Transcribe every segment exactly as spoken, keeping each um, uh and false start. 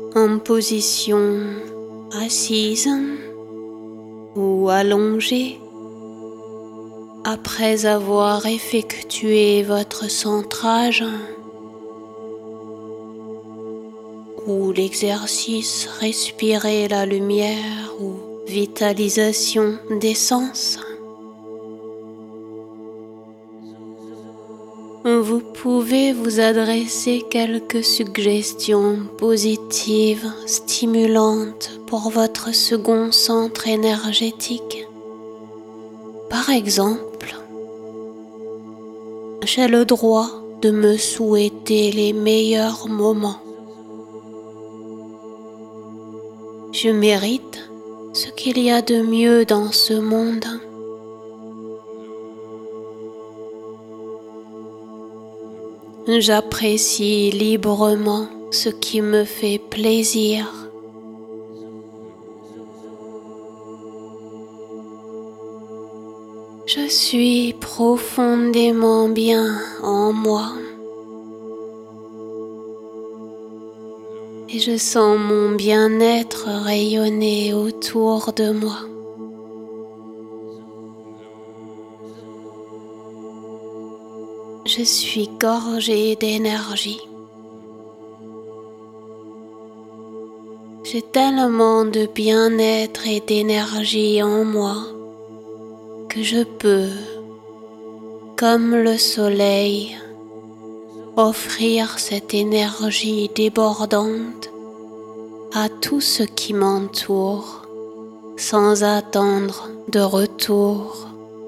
en position assise ou allongée, après avoir effectué votre centrage ou l'exercice respirer la lumière ou vitalisation des sens. Vous pouvez vous adresser quelques suggestions positives, stimulantes pour votre second centre énergétique. Par exemple, j'ai le droit de me souhaiter les meilleurs moments. Je mérite ce qu'il y a de mieux dans ce monde. J'apprécie librement ce qui me fait plaisir. Je suis profondément bien en moi et je sens mon bien-être rayonner autour de moi. Je suis gorgée d'énergie. J'ai tellement de bien-être et d'énergie en moi que je peux, comme le soleil, offrir cette énergie débordante à tout ce qui m'entoure sans attendre de retour.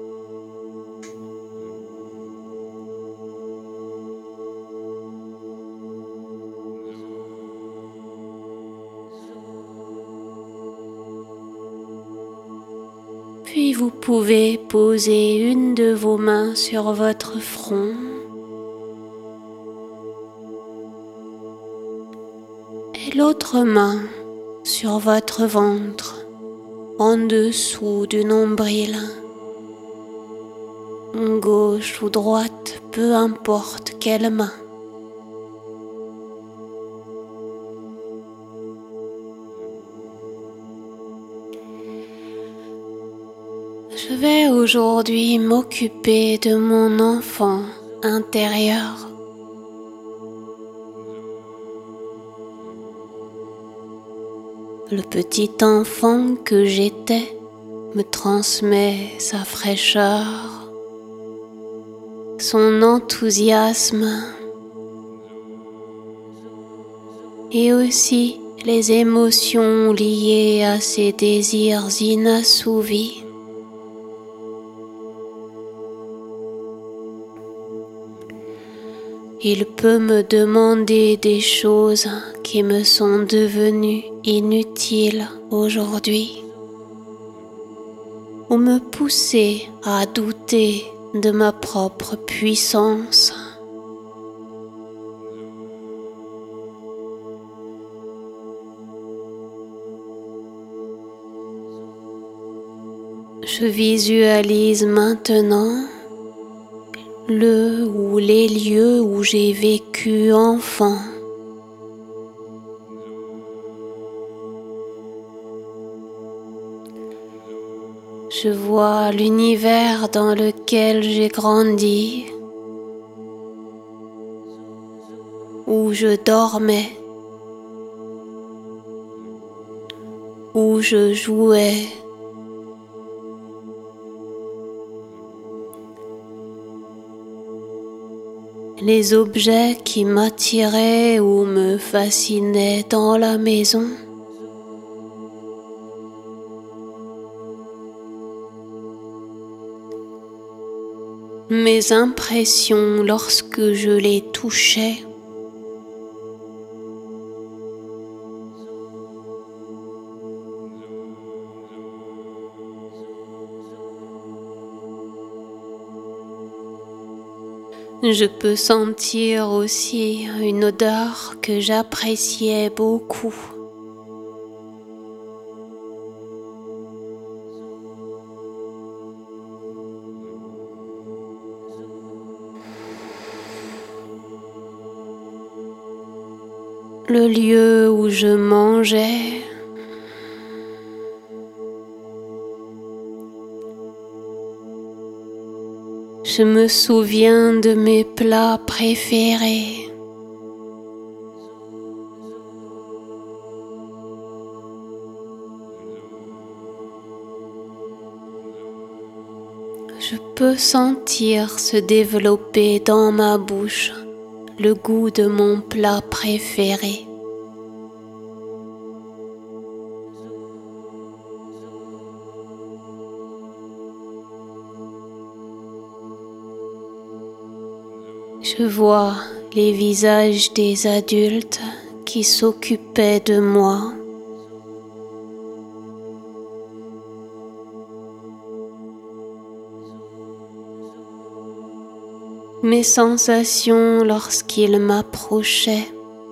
Puis vous pouvez poser une de vos mains sur votre front et l'autre main sur votre ventre, en dessous du nombril. Gauche ou droite, peu importe quelle main. Je vais aujourd'hui m'occuper de mon enfant intérieur. Le petit enfant que j'étais me transmet sa fraîcheur, son enthousiasme et aussi les émotions liées à ses désirs inassouvis. Il peut me demander des choses qui me sont devenues inutiles aujourd'hui, ou me pousser à douter de ma propre puissance. Je visualise maintenant le ou les lieux où j'ai vécu enfant. Je vois l'univers dans lequel j'ai grandi, où je dormais, où je jouais. Les objets qui m'attiraient ou me fascinaient dans la maison. Mes impressions lorsque je les touchais. Je peux sentir aussi une odeur que j'appréciais beaucoup. le lieu où je mangeais, je me souviens de mes plats préférés. Je peux sentir se développer dans ma bouche le goût de mon plat préféré. Je vois les visages des adultes qui s'occupaient de moi. Mes sensations lorsqu'ils m'approchaient.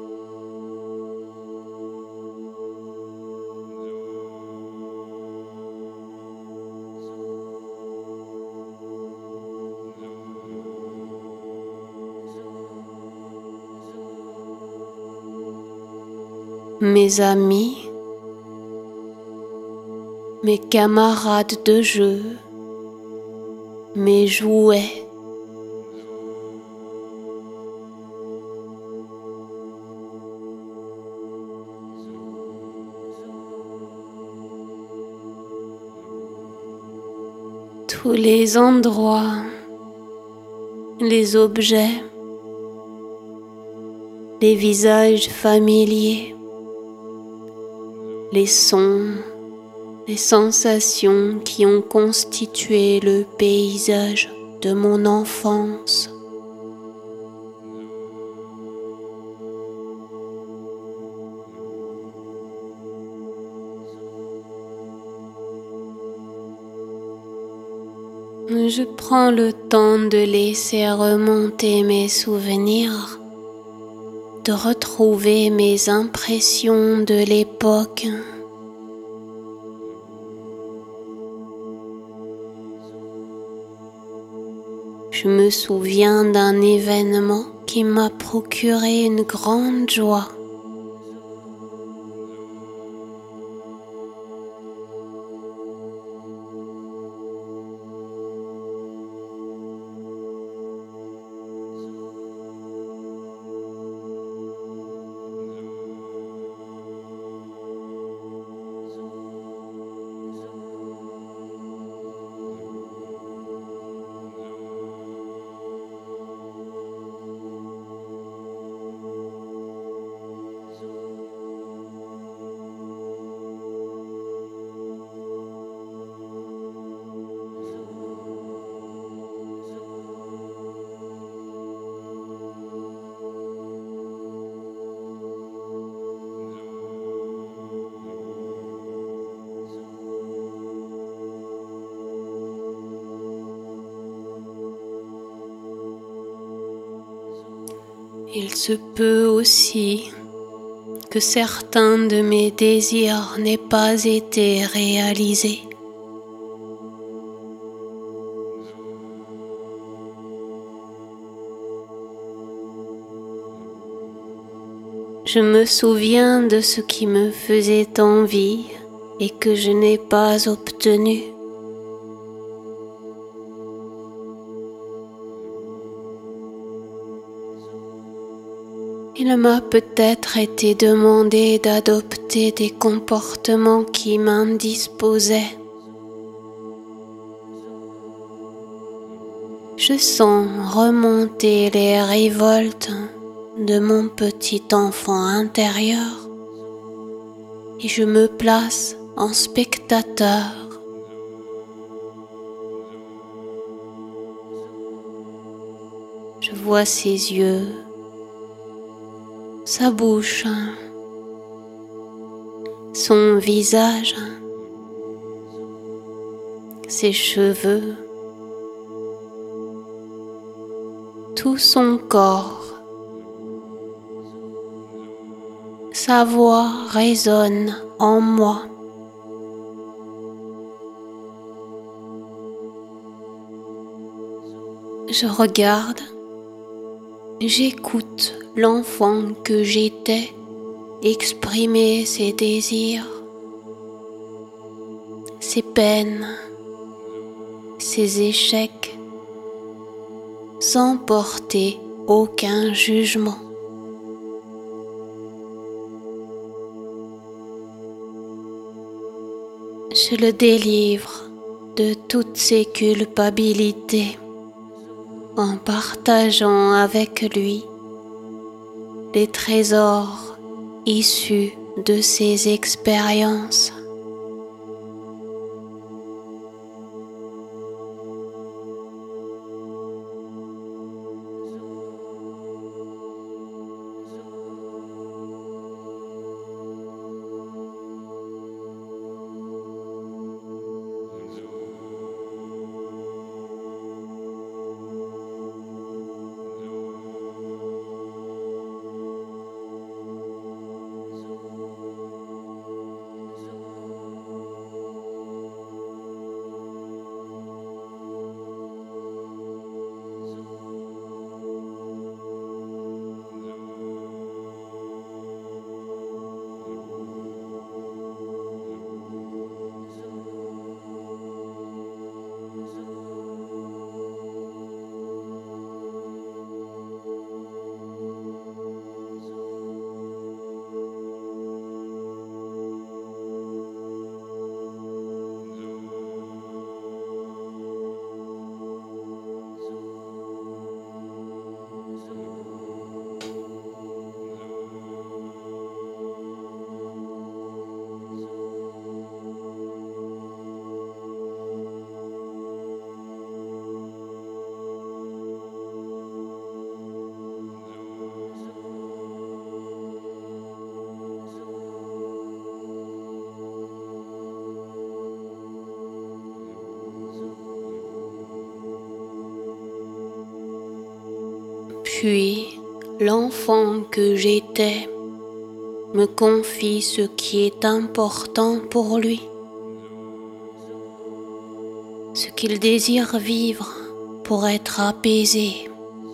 Mes amis, mes camarades de jeu, mes jouets. Tous les endroits, les objets, les visages familiers, les sons, les sensations qui ont constitué le paysage de mon enfance. Je prends le temps de laisser remonter mes souvenirs, de retrouver mes impressions de l'époque. Je me souviens d'un événement qui m'a procuré une grande joie. Il se peut aussi que certains de mes désirs n'aient pas été réalisés. Je me souviens de ce qui me faisait envie et que je n'ai pas obtenu. Il m'a peut-être été demandé d'adopter des comportements qui m'indisposaient. Je sens remonter les révoltes de mon petit enfant intérieur et je me place en spectateur. Je vois ses yeux, sa bouche, son visage, ses cheveux, tout son corps. Sa voix résonne en moi. Je regarde, j'écoute l'enfant que j'étais exprimer ses désirs, ses peines, ses échecs, sans porter aucun jugement. Je le délivre de toutes ses culpabilités en partageant avec lui les trésors issus de ses expériences. Puis, l'enfant que j'étais me confie ce qui est important pour lui, ce qu'il désire vivre pour être apaisé.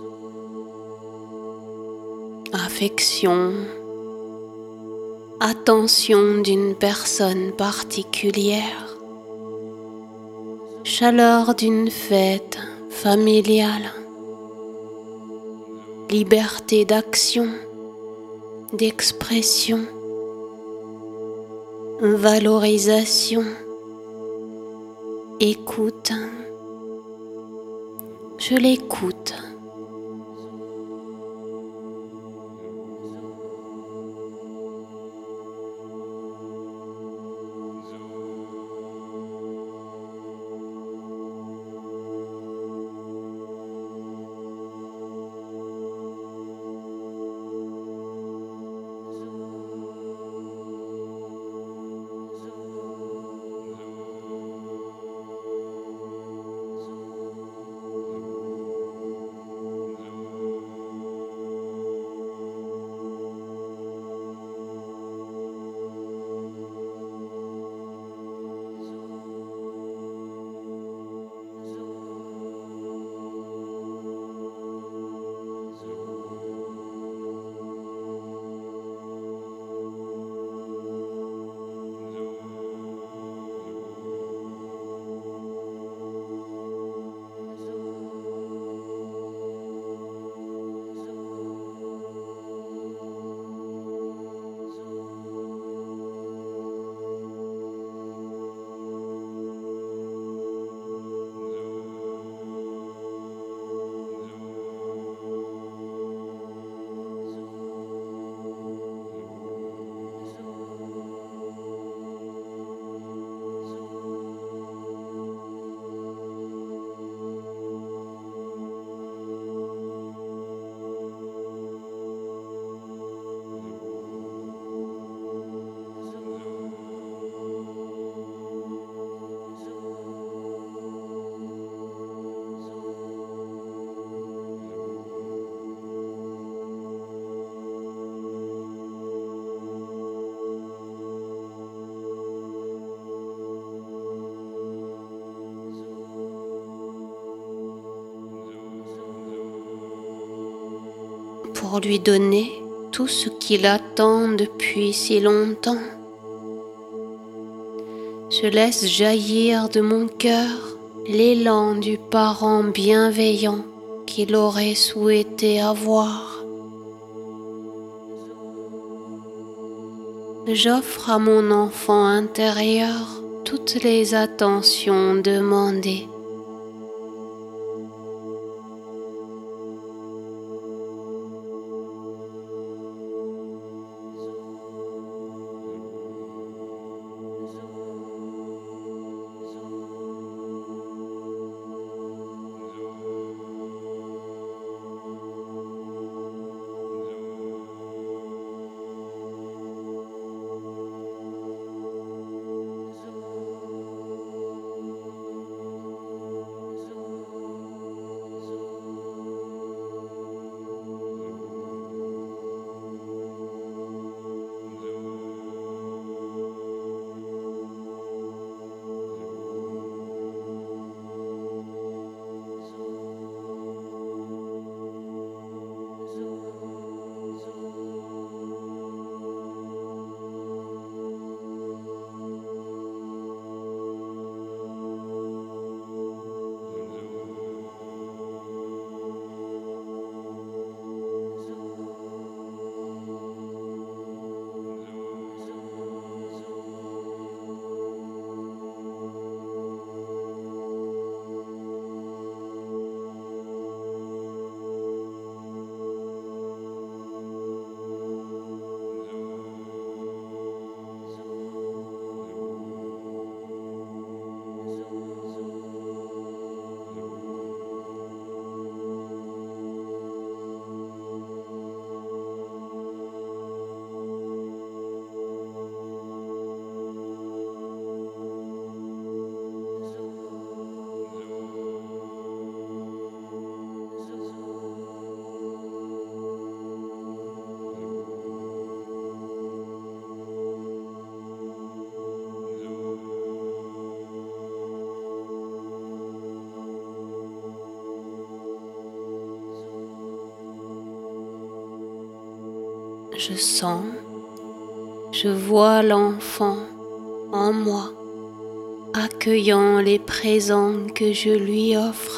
Affection, attention d'une personne particulière, chaleur d'une fête familiale, liberté d'action, d'expression, valorisation, écoute. Je l'écoute. Pour lui donner tout ce qu'il attend depuis si longtemps. Je laisse jaillir de mon cœur l'élan du parent bienveillant qu'il aurait souhaité avoir. J'offre à mon enfant intérieur toutes les attentions demandées. Je sens, je vois l'enfant en moi, accueillant les présents que je lui offre.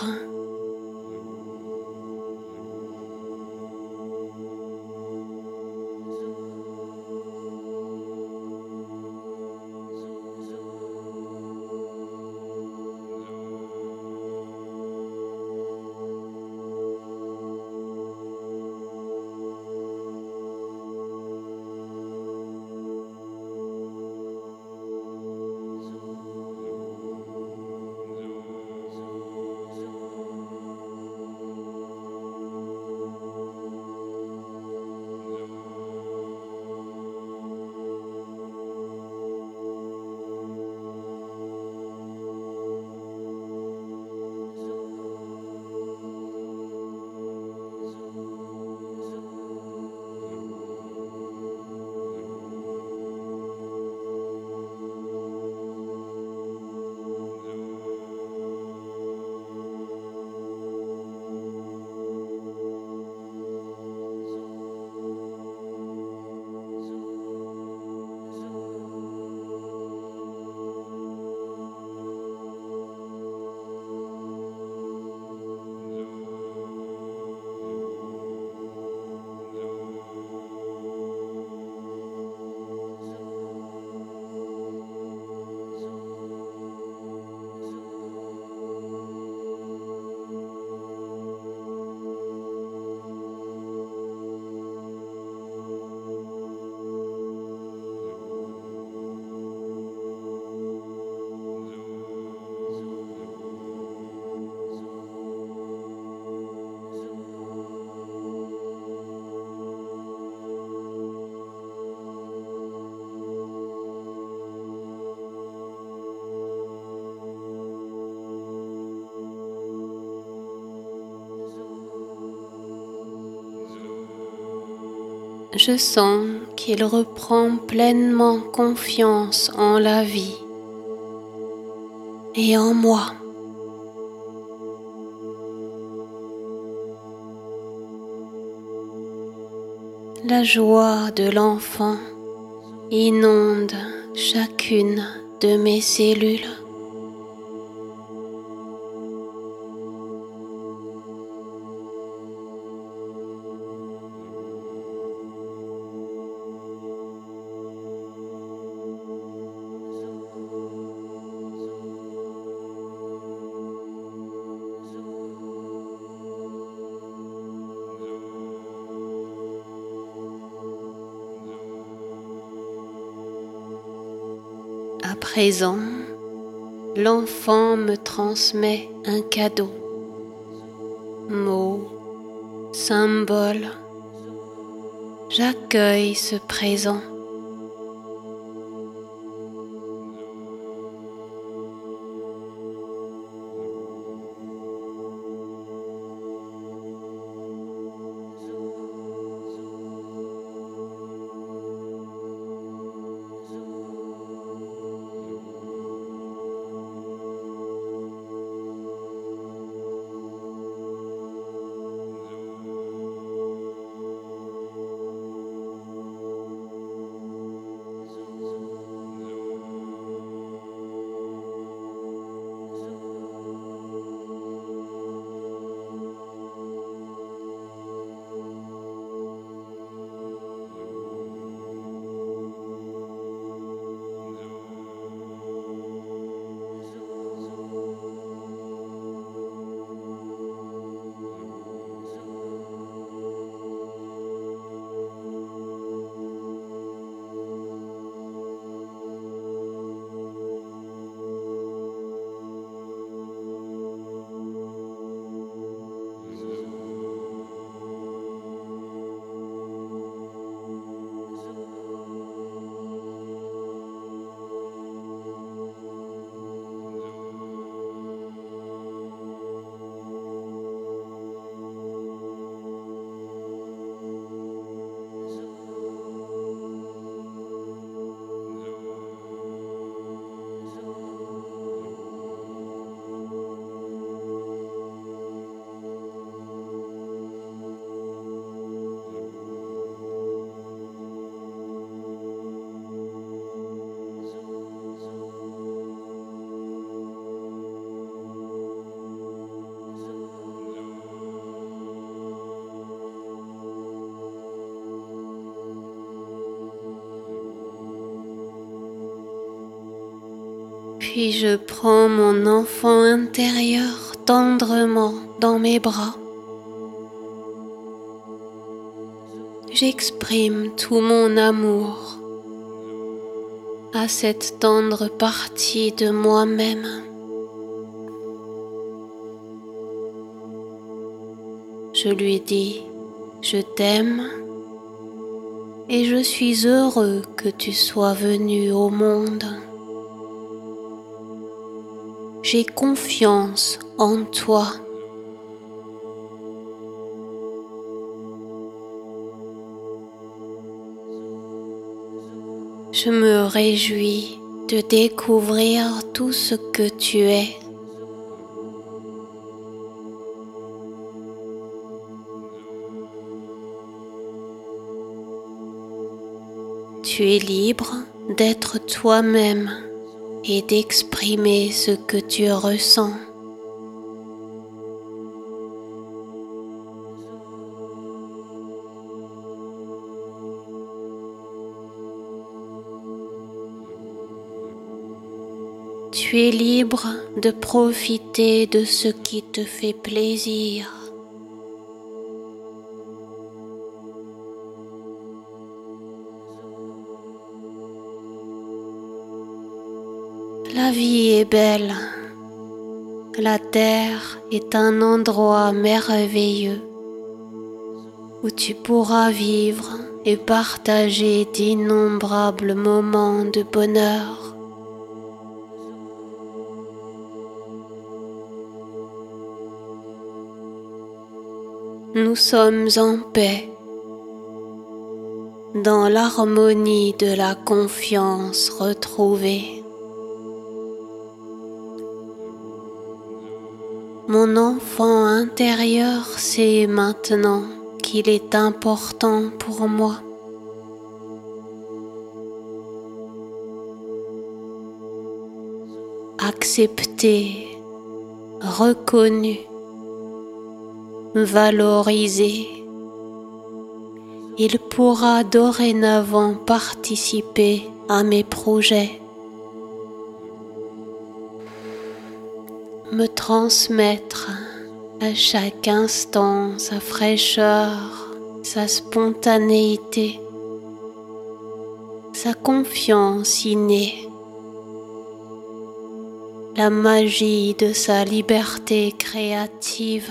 Je sens qu'il reprend pleinement confiance en la vie et en moi. La joie de l'enfant inonde chacune de mes cellules. À présent, l'enfant me transmet un cadeau. Mots, symboles, j'accueille ce présent. Puis je prends mon enfant intérieur tendrement dans mes bras. J'exprime tout mon amour à cette tendre partie de moi-même. Je lui dis « Je t'aime et je suis heureux que tu sois venu au monde. J'ai confiance en toi. » Je me réjouis de découvrir tout ce que tu es. Tu es libre d'être toi-même et d'exprimer ce que tu ressens. Tu es libre de profiter de ce qui te fait plaisir. La vie est belle. La terre est un endroit merveilleux où tu pourras vivre et partager d'innombrables moments de bonheur. Nous sommes en paix, dans l'harmonie de la confiance retrouvée. Mon enfant intérieur sait maintenant qu'il est important pour moi. Accepté, reconnu, valorisé, il pourra dorénavant participer à mes projets, me transmettre à chaque instant sa fraîcheur, sa spontanéité, sa confiance innée, la magie de sa liberté créative.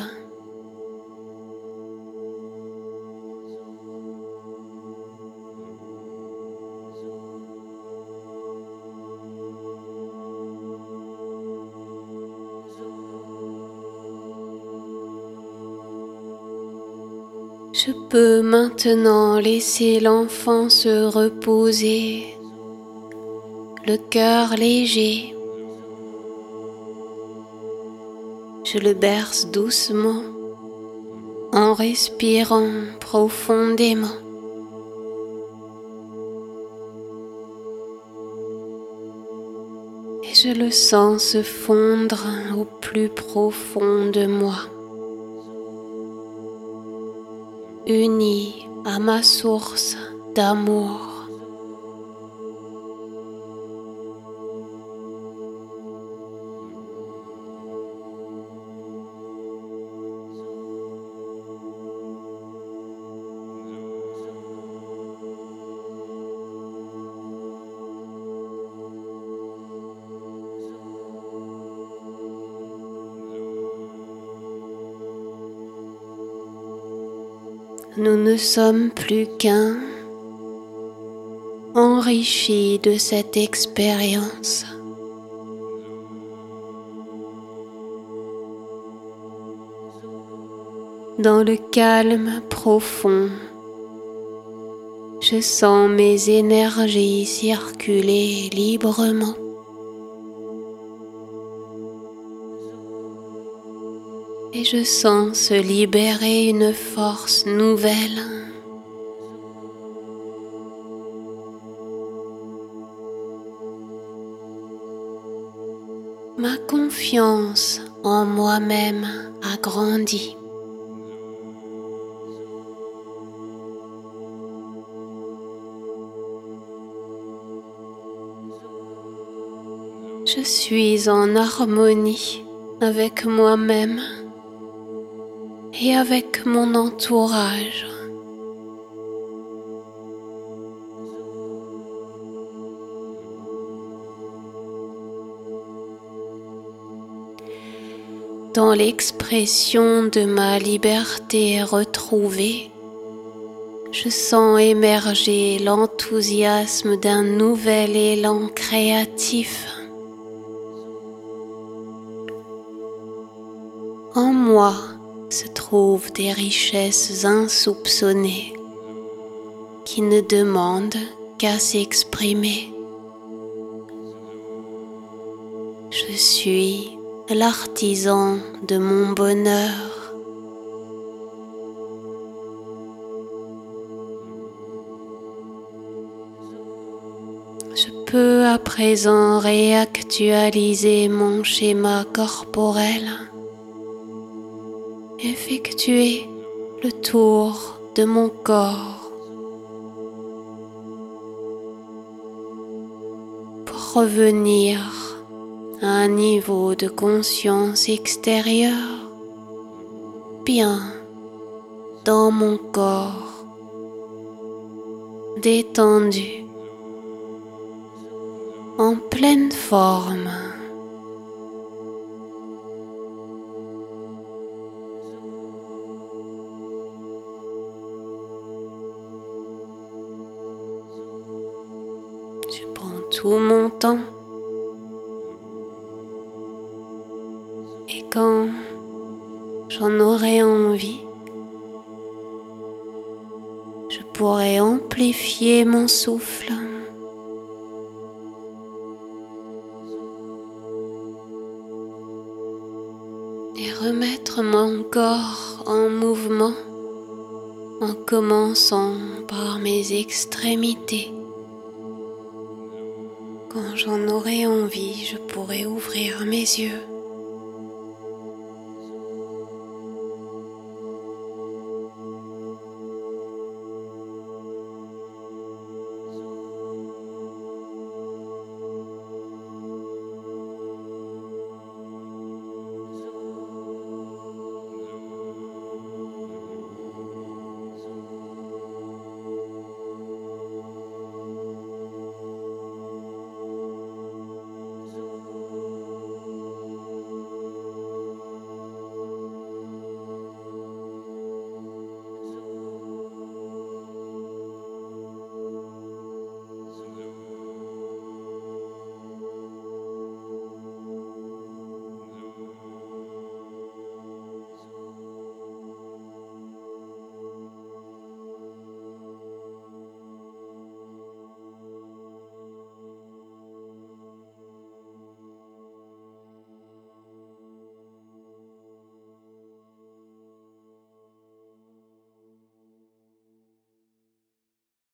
Je peux maintenant laisser l'enfant se reposer, le cœur léger. Je le berce doucement en respirant profondément. Et je le sens se fondre au plus profond de moi, uni à ma source d'amour. Nous ne sommes plus qu'un, enrichis de cette expérience. Dans le calme profond, je sens mes énergies circuler librement. Et je sens se libérer une force nouvelle. Ma confiance en moi-même a grandi. Je suis en harmonie avec moi-même et avec mon entourage. Dans l'expression de ma liberté retrouvée, je sens émerger l'enthousiasme d'un nouvel élan créatif. En moi se trouvent des richesses insoupçonnées qui ne demandent qu'à s'exprimer. Je suis l'artisan de mon bonheur. Je peux à présent réactualiser mon schéma corporel, effectuer le tour de mon corps pour revenir à un niveau de conscience extérieure, bien dans mon corps, détendu, en pleine forme. Je prends tout mon temps et quand j'en aurai envie, je pourrai amplifier mon souffle et remettre mon corps en mouvement en commençant par mes extrémités. Quand j'en aurai envie, je pourrai ouvrir mes yeux.